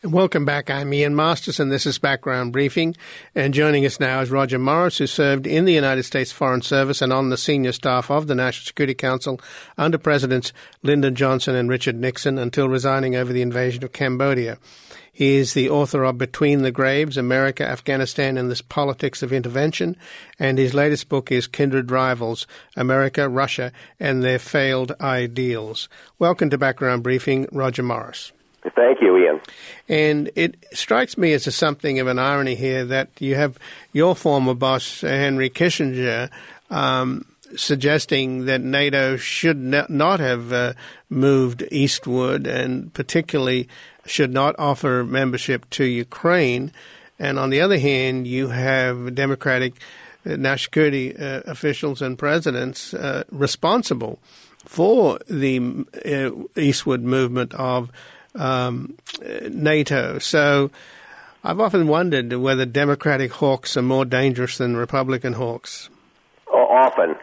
Welcome back. I'm Ian Masters, and this is Background Briefing. And joining us now is Roger Morris, who served in the United States Foreign Service and on the senior staff of the National Security Council under Presidents Lyndon Johnson and Richard Nixon until resigning over the invasion of Cambodia. He is the author of Between the Graves, America, Afghanistan, and the Politics of Intervention, and his latest book is Kindred Rivals, America, Russia, and Their Failed Ideals. Welcome to Background Briefing, Roger Morris. Thank you, Ian. And it strikes me as something of an irony here that you have your former boss, Henry Kissinger, suggesting that NATO should not have moved eastward and particularly should not offer membership to Ukraine. And on the other hand, you have Democratic national security officials and presidents responsible for the eastward movement of NATO. So I've often wondered whether Democratic hawks are more dangerous than Republican hawks. Often.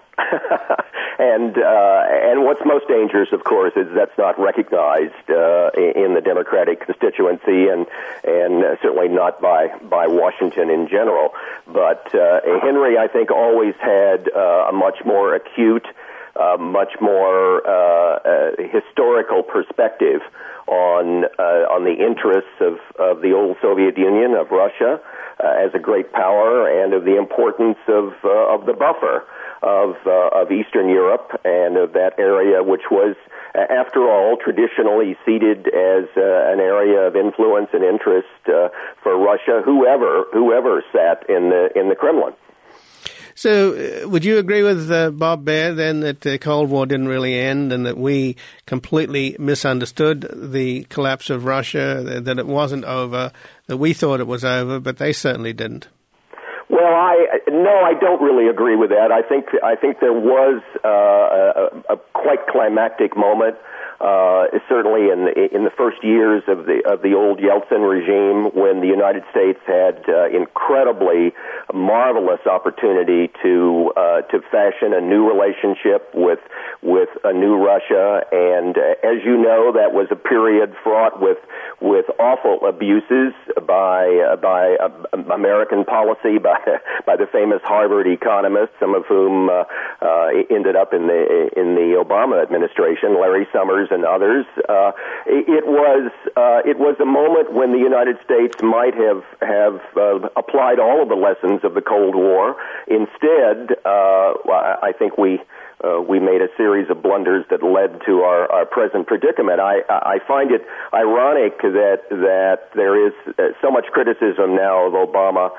And what's most dangerous, of course, is that's not recognized in the Democratic constituency and certainly not by Washington in general. But Henry, I think, always had a much more acute, much more historical perspective on the interests of the old Soviet Union, of Russia, as a great power, and of the importance of the buffer of Eastern Europe and of that area, which was, after all, traditionally seated as an area of influence and interest for Russia, whoever sat in the Kremlin. So would you agree with Bob Baer, then, that the Cold War didn't really end and that we completely misunderstood the collapse of Russia, that it wasn't over, that we thought it was over, but they certainly didn't? Well, I don't really agree with that. I think there was a quite climactic moment. Certainly in the first years of the old Yeltsin regime, when the United States had incredibly marvelous opportunity to fashion a new relationship with a new Russia, and as you know, that was a period fraught with awful abuses by American policy, by the famous Harvard economists, some of whom ended up in the Obama administration, Larry Summers and others. It was a moment when the United States might have applied all of the lessons of the Cold War. Instead, I think we made a series of blunders that led to our present predicament. I find it ironic that there is so much criticism now of Obama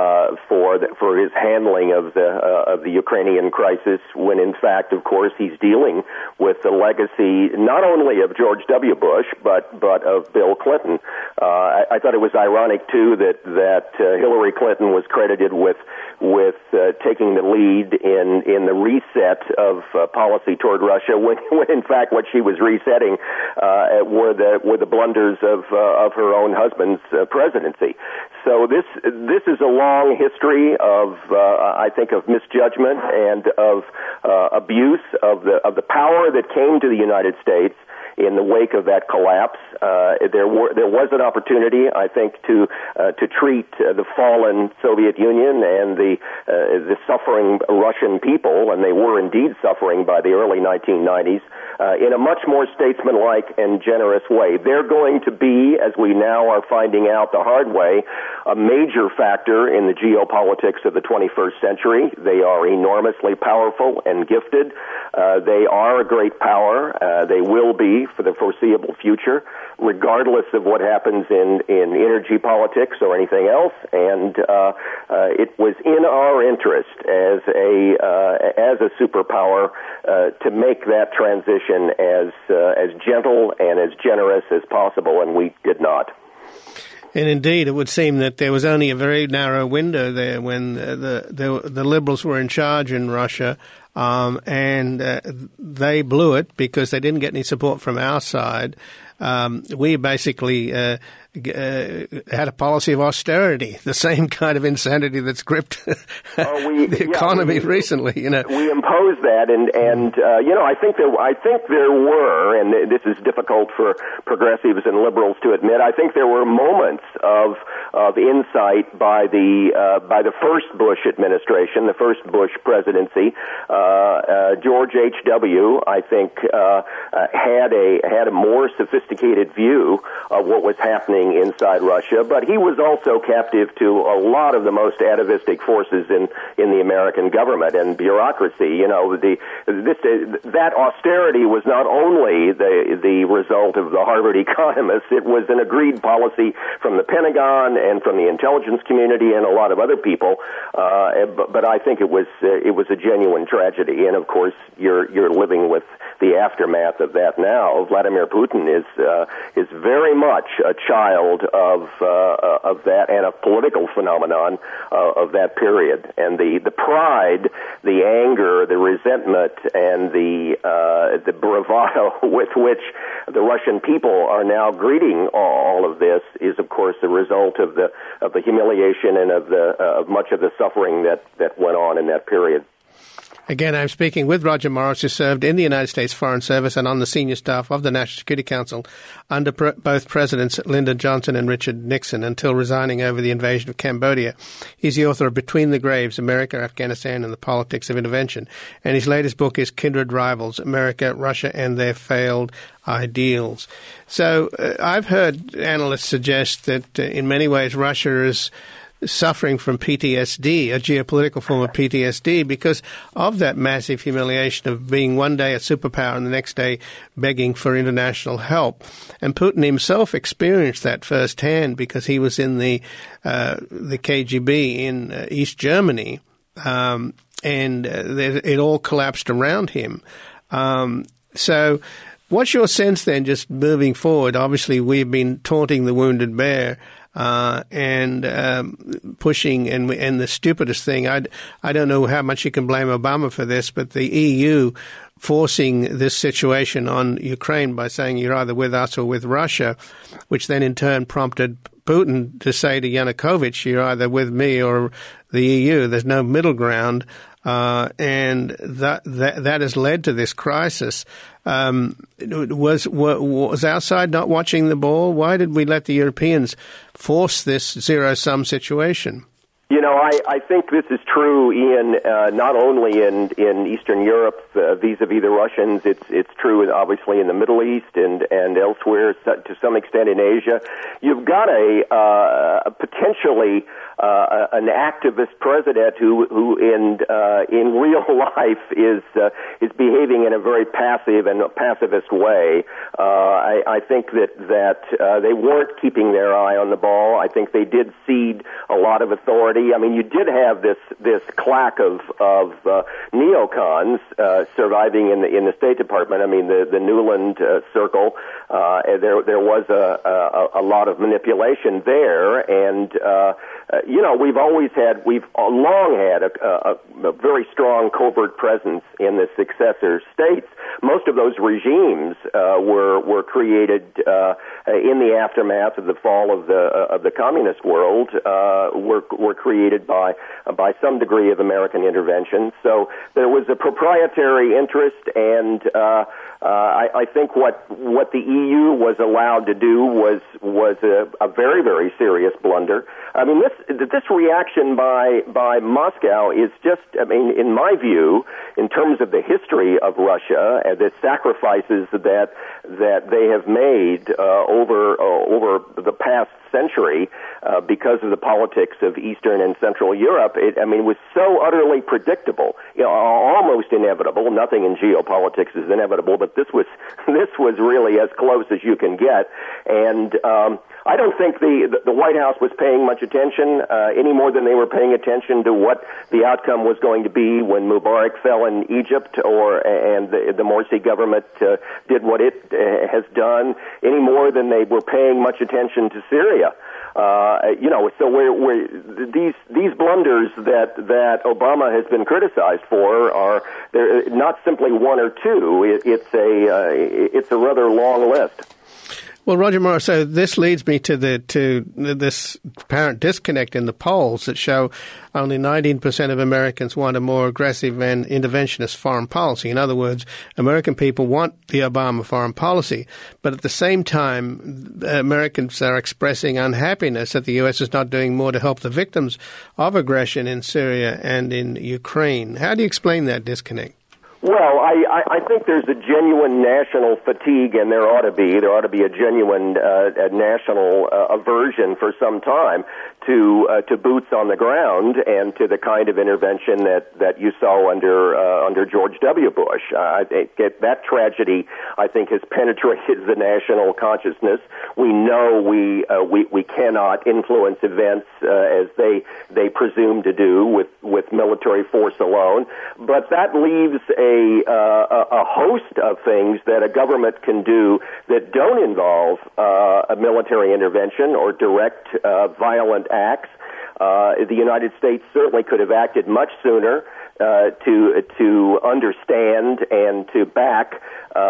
for his handling of the Ukrainian crisis, when in fact, of course, he's dealing with the legacy not only of George W. Bush but of Bill Clinton. I thought it was ironic too that Hillary Clinton was credited with taking the lead in the reset of policy toward Russia, when in fact what she was resetting were the blunders of her own husband's presidency. So this is a long history of I think of misjudgment and of abuse of the power that came to the United States in the wake of that collapse. There was an opportunity, I think, to treat the fallen Soviet Union and the suffering Russian people, and they were indeed suffering by the early 1990s, in a much more statesmanlike and generous way. They're going to be, as we now are finding out the hard way, a major factor in the geopolitics of the 21st century. They are enormously powerful and gifted. They are a great power. They will be for the foreseeable future, regardless of what happens in energy politics or anything else. And it was in our interest as a superpower to make that transition as gentle and as generous as possible, and we did not. And indeed, it would seem that there was only a very narrow window there when the liberals were in charge in Russia, and they blew it because they didn't get any support from our side. we basically had a policy of austerity, the same kind of insanity that's gripped the economy recently. We imposed that, and I think there were, and this is difficult for progressives and liberals to admit. I think there were moments of insight by the first Bush administration, the first Bush presidency. George H.W., I think, had a more sophisticated view of what was happening inside Russia, but he was also captive to a lot of the most atavistic forces in the American government and bureaucracy. That austerity was not only the result of the Harvard economists; it was an agreed policy from the Pentagon and from the intelligence community and a lot of other people. But I think it was a genuine tragedy, and of course you're living with the aftermath of that now. Vladimir Putin is very much a child of that and a political phenomenon of that period. And the pride, the anger, the resentment, and the bravado with which the Russian people are now greeting all of this is, of course, the result of the humiliation and of much of the suffering that went on in that period. Again, I'm speaking with Roger Morris, who served in the United States Foreign Service and on the senior staff of the National Security Council under both Presidents Lyndon Johnson and Richard Nixon until resigning over the invasion of Cambodia. He's the author of Between the Graves, America, Afghanistan, and the Politics of Intervention. And his latest book is Kindred Rivals, America, Russia, and Their Failed Ideals. So I've heard analysts suggest that in many ways Russia is suffering from PTSD, a geopolitical form of PTSD, because of that massive humiliation of being one day a superpower and the next day begging for international help. And Putin himself experienced that firsthand because he was in the KGB in East Germany, and it all collapsed around him. So what's your sense then, just moving forward? Obviously, we've been taunting the wounded bear, and pushing, and the stupidest thing, I don't know how much you can blame Obama for this, but the EU forcing this situation on Ukraine by saying you're either with us or with Russia, which then in turn prompted Putin to say to Yanukovych, you're either with me or the EU. There's no middle ground. And that has led to this crisis. Was our side not watching the ball? Why did we let the Europeans force this zero-sum situation? I think this is true, Ian, not only in Eastern Europe vis-a-vis the Russians. It's true, obviously, in the Middle East and elsewhere, to some extent in Asia. You've got a potentially an activist president who in real life is behaving in a very passive and pacifist way. I think that they weren't keeping their eye on the ball. I think they did cede a lot of authority. I mean, you did have this claque of neocons surviving in the State Department. I mean, the Newland circle. There was a lot of manipulation there, and we've long had a very strong covert presence in the successor states. Most of those regimes were created in the aftermath of the fall of the communist world. Were created by some degree of American intervention. So there was a proprietary interest, and I think what the EU was allowed to do was a very, very serious blunder. I mean, this reaction by Moscow is just, I mean, in my view, in terms of the history of Russia and the sacrifices that they have made over the past century because of the politics of Eastern and Central Europe, it was so utterly predictable, almost inevitable. Nothing in geopolitics is inevitable, but this was really as close as you can get. And I don't think the White House was paying much attention any more than they were paying attention to what the outcome was going to be when Mubarak fell in Egypt, and the Morsi government did what it has done, any more than they were paying much attention to Syria. So these blunders that Obama has been criticized for are they're not simply one or two. It's a rather long list. Well, Roger Morris, so this leads me to this apparent disconnect in the polls that show only 19% of Americans want a more aggressive and interventionist foreign policy. In other words, American people want the Obama foreign policy, but at the same time, Americans are expressing unhappiness that the U.S. is not doing more to help the victims of aggression in Syria and in Ukraine. How do you explain that disconnect? Well, I think there's a genuine national fatigue, and there ought to be a genuine national aversion for some time to boots on the ground and to the kind of intervention that you saw under George W. Bush. I think that tragedy, I think, has penetrated the national consciousness. We know we cannot influence events as they presume to do with military force alone, but that leaves a host of things that a government can do that don't involve a military intervention or direct violent acts. The United States certainly could have acted much sooner to understand and to back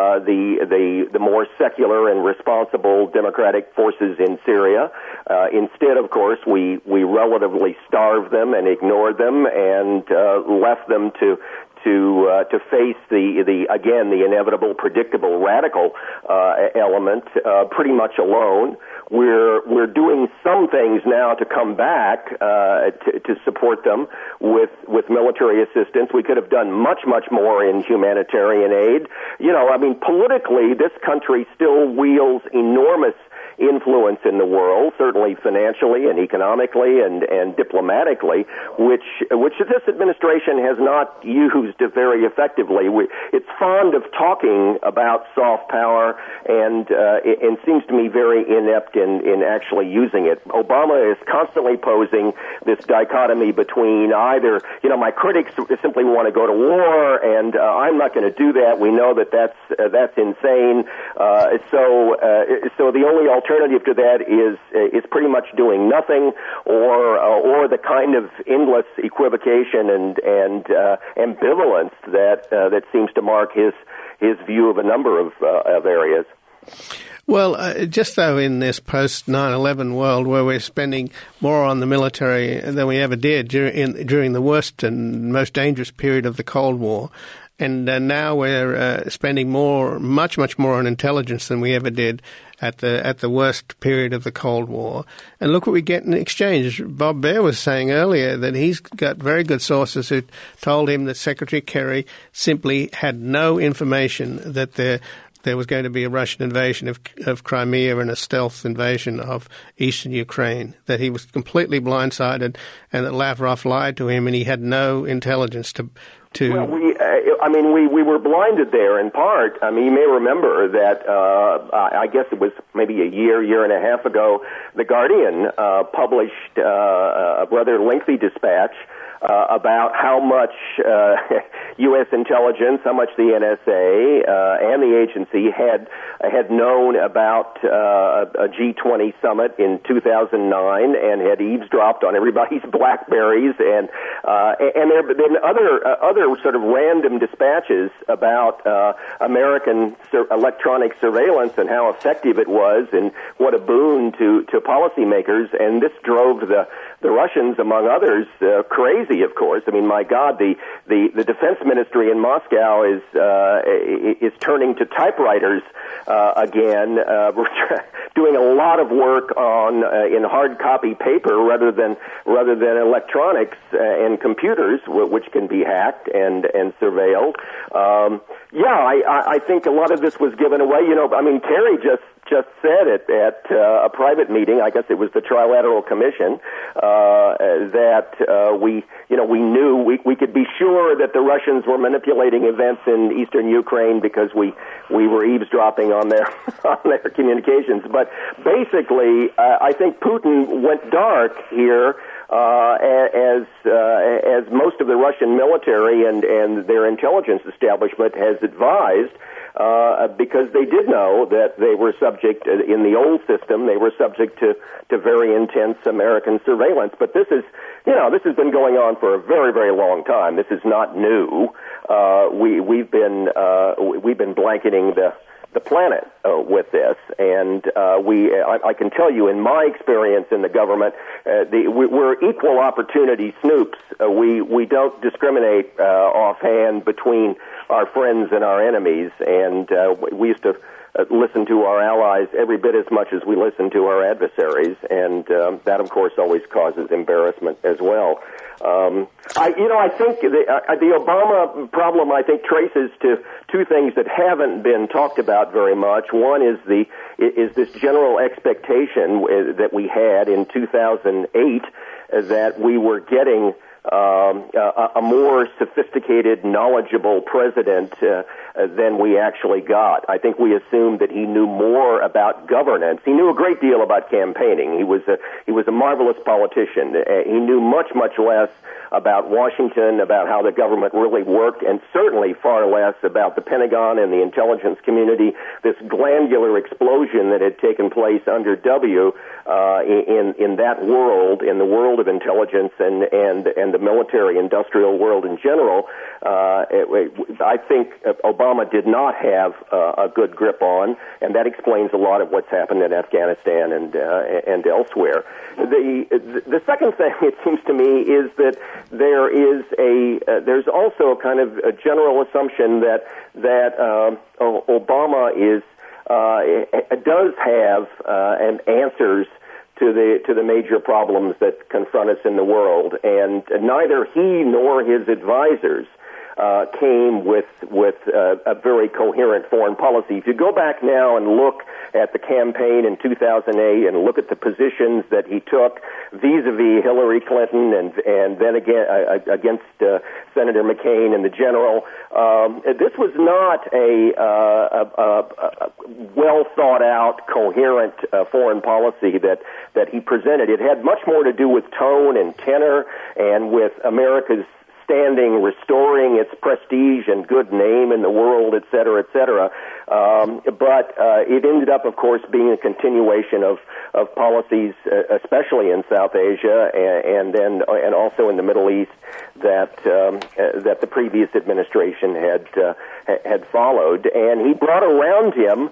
the more secular and responsible democratic forces in Syria. Instead, of course, we relatively starved them and ignored them and left them to face the inevitable, predictable, radical element pretty much alone. We're doing some things now to come back to support them with military assistance. We could have done much more in humanitarian aid. Politically, this country still wields enormous influence in the world, certainly financially and economically and diplomatically, which this administration has not used very effectively. It's fond of talking about soft power and seems to me very inept in actually using it. Obama is constantly posing this dichotomy between either, my critics simply want to go to war, and I'm not going to do that. We know that's insane. So the only alternative to that is pretty much doing nothing, or the kind of endless equivocation and ambivalence that seems to mark his view of a number of areas. Well, just though in this post-9/11 world where we're spending more on the military than we ever did during the worst and most dangerous period of the Cold War, and now we're spending much more on intelligence than we ever did at the worst period of the Cold War. And look what we get in exchange. Bob Baer was saying earlier that he's got very good sources who told him that Secretary Kerry simply had no information that there was going to be a Russian invasion of Crimea and a stealth invasion of eastern Ukraine, that he was completely blindsided and that Lavrov lied to him and he had no intelligence to. Well, we were blinded there in part. You may remember that I guess it was maybe a year and a half ago, The Guardian published a rather lengthy dispatch about how much U.S. intelligence, how much the NSA and the agency had known about a G20 summit in 2009 and had eavesdropped on everybody's BlackBerries, and there have been other sort of random dispatches about American electronic surveillance and how effective it was and what a boon to policymakers, and this drove the Russians, among others, crazy, of course. My God, the defense ministry in Moscow is turning to typewriters again, doing a lot of work in hard copy paper rather than electronics and computers, which can be hacked and surveilled. I think a lot of this was given away. Kerry just said at a private meeting, I guess it was the Trilateral Commission, that we knew we could be sure that the Russians were manipulating events in eastern Ukraine because we were eavesdropping on their communications. But basically, I think Putin went dark here. As most of the Russian military and their intelligence establishment has advised, because they did know that they were subject, in the old system, they were subject to very intense American surveillance. But this has been going on for a very, very long time. This is not new. We've been blanketing the planet with this. And I can tell you, in my experience in the government, we're equal opportunity snoops. We don't discriminate offhand between our friends and our enemies, and we used to listen to our allies every bit as much as we listen to our adversaries, and that, of course, always causes embarrassment as well. I think the Obama problem, I think, traces to two things that haven't been talked about very much. One is this general expectation that we had in 2008 that we were getting a more sophisticated, knowledgeable president than we actually got. I think we assumed that he knew more about governance. He knew a great deal about campaigning. He was a marvelous politician. He knew much less about Washington, about how the government really worked, and certainly far less about the Pentagon and the intelligence community, this glandular explosion that had taken place under W in that world, in the world of intelligence and the military-industrial world in general. I think Obama did not have a good grip on, and that explains a lot of what's happened in Afghanistan and elsewhere. The second thing, it seems to me, is that there's also a kind of a general assumption that Obama does have answers to the major problems that confront us in the world, and neither he nor his advisors came with a very coherent foreign policy. If you go back now and look at the campaign in 2008 and look at the positions that he took vis-a-vis Hillary Clinton and then again against Senator McCain and the general, this was not a well thought out, coherent foreign policy that he presented. It had much more to do with tone and tenor and with America's standing, restoring its prestige and good name in the world, et cetera, et cetera. But it ended up, of course, being a continuation of policies, especially in South Asia and also in the Middle East, that the previous administration had followed. And he brought around him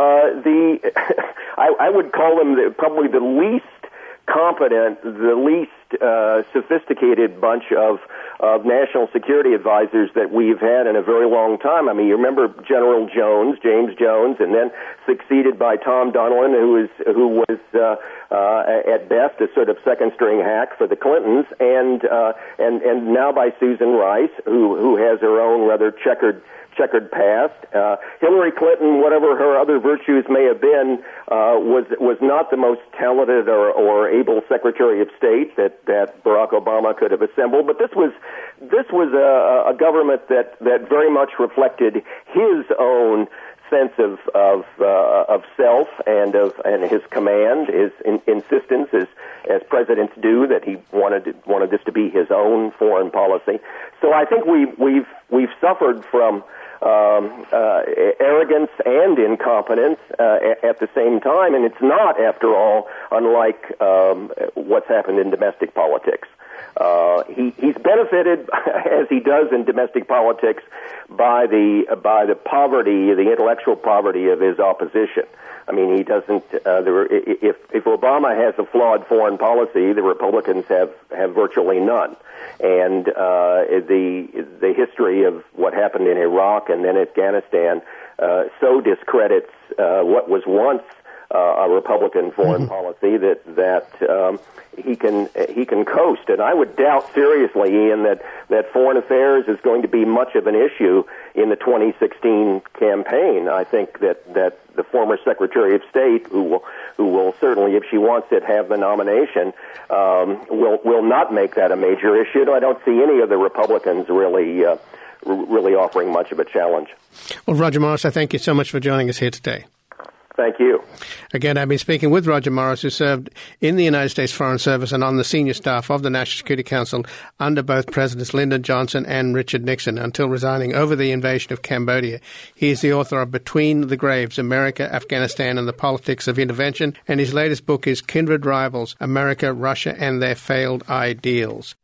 I would call him probably the least competent, the least sophisticated bunch of national security advisors that we've had in a very long time. I mean, you remember General Jones, James Jones, and then succeeded by Tom Donilon, who was at best a sort of second-string hack for the Clintons, and now by Susan Rice, who has her own rather checkered past. Hillary Clinton, whatever her other virtues may have been, was not the most talented or able Secretary of State that Barack Obama could have assembled. But this was a government that very much reflected his own sense of self and his command, his insistence as presidents do, that he wanted this to be his own foreign policy. So I think we've suffered from arrogance and incompetence at the same time, and it's not, after all, unlike what's happened in domestic politics. He's benefited, as he does in domestic politics, by the poverty, the intellectual poverty of his opposition. I mean, he doesn't. If Obama has a flawed foreign policy, the Republicans have virtually none. And the history of what happened in Iraq and then Afghanistan so discredits what was once a Republican foreign policy that he can coast. And I would doubt seriously, Ian, that foreign affairs is going to be much of an issue in the 2016 campaign. I think that the former Secretary of State, who will certainly, if she wants it, have the nomination, will not make that a major issue. I don't see any of the Republicans really offering much of a challenge. Well, Roger Morris, I thank you so much for joining us here today. Thank you. Again, I've been speaking with Roger Morris, who served in the United States Foreign Service and on the senior staff of the National Security Council under both Presidents Lyndon Johnson and Richard Nixon until resigning over the invasion of Cambodia. He is the author of Between the Graves, America, Afghanistan, and the Politics of Intervention, and his latest book is Kindred Rivals, America, Russia, and Their Failed Ideals.